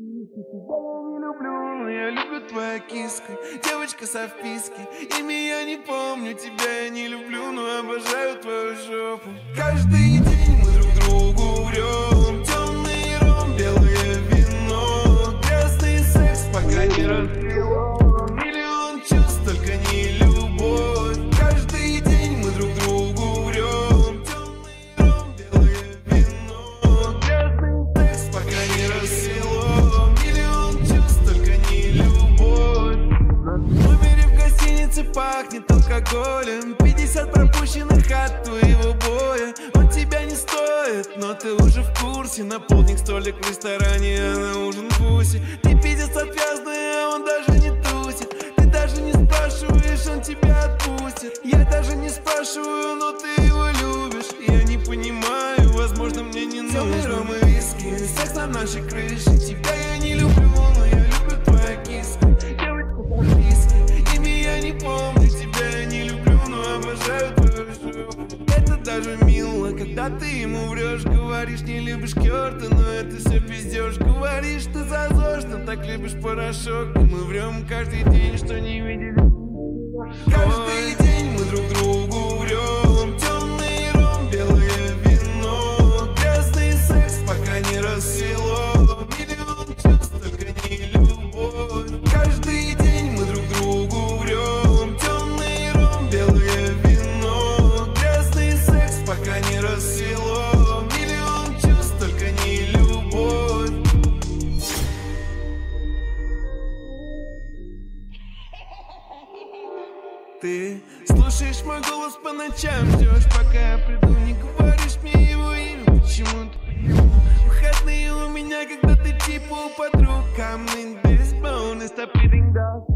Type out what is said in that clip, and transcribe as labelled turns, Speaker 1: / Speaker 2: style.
Speaker 1: не люблю, но я люблю твою киску. Девочка со вписки. Имя я не помню, тебя я не люблю, но обожаю твою жопу. Каждый день мы друг другу врем. Темный ром, белое вино. Грязный секс, пока не раскрыло. Миллион чувств, только не любовь. Каждый день мы друг другу врем. Темный ром, белое вино. Грязный секс, пока не рассвело. Миллион чувств, только не любовь. В номере в гостинице пахнет алкоголем. 50 пропущенных от твоего боя. Он тебя не стоит, но ты уже в курсе. На полдник столик в ресторане, а на ужин пуси. Ты пиздец отвязный, а он даже не тусит. Ты даже не спрашиваешь, он тебя отпустит. Я даже не спрашиваю, но ты его любишь. Я не понимаю, возможно, мне не нужно. Темный ром и виски, секс на нашей крыше. Тебя я не люблю, но я люблю твою киску. Девочка по виски, имя я не помню. Тебя я не люблю, но обожаю твою жопу. Это даже мило, когда ты ему врешь. Говоришь, не любишь Кёрта, но это все пиздешь. Говоришь, ты зазорно, так любишь порошок. И мы врем каждый день, что не видели. Каждый день мы друг другу врем. Темный ром, белое вино. Грязный секс, пока не рассвело. Миллион чувств, только не любовь. Каждый день мы друг другу врем. Темный ром, белое вино. Грязный секс, пока не рассвело. Миллион чувств, только не любовь. Ты слушаешь мой голос по ночам, ждешь, пока я приду, не говоришь мне его имя, почему-то. Выходные у меня, когда ты типа у подруг. I'm in this bone, stop eating dog.